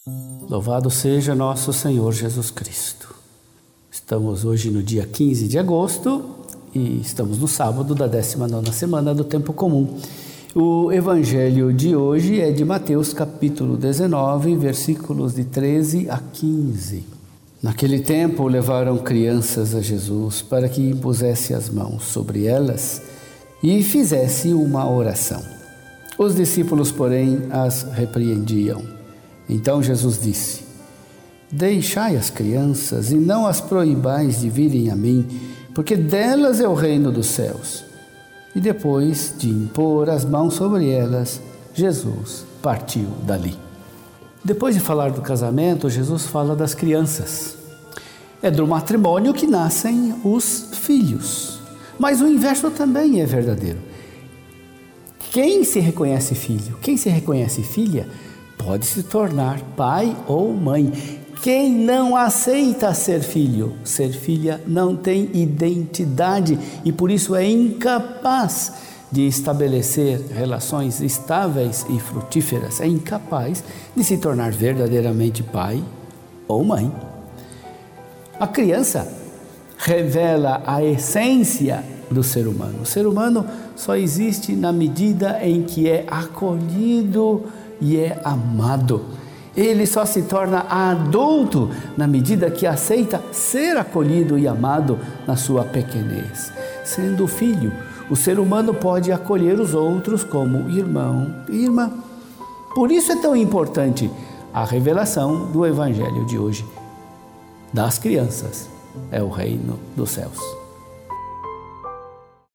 Louvado seja nosso Senhor Jesus Cristo. Estamos hoje no dia 15 de agosto e estamos no sábado da 19ª semana do Tempo Comum. O evangelho de hoje é de Mateus capítulo 19, versículos de 13 a 15. Naquele tempo levaram crianças a Jesus para que impusesse as mãos sobre elas e fizesse uma oração. Os discípulos, porém, as repreendiam. Então Jesus disse: Deixai as crianças e não as proibais de virem a mim, porque delas é o reino dos céus. E depois de impor as mãos sobre elas, Jesus partiu dali. Depois de falar do casamento, Jesus fala das crianças. É do matrimônio que nascem os filhos. Mas o inverso também é verdadeiro. Quem se reconhece filho, quem se reconhece filha, pode se tornar pai ou mãe. Quem não aceita ser filho, ser filha, não tem identidade e por isso é incapaz de estabelecer relações estáveis e frutíferas. É incapaz de se tornar verdadeiramente pai ou mãe. A criança revela a essência do ser humano. O ser humano só existe na medida em que é acolhido e é amado. Ele só se torna adulto na medida que aceita ser acolhido e amado na sua pequenez. Sendo filho, o ser humano pode acolher os outros como irmão e irmã. Por isso é tão importante a revelação do evangelho de hoje. Das crianças é o reino dos céus.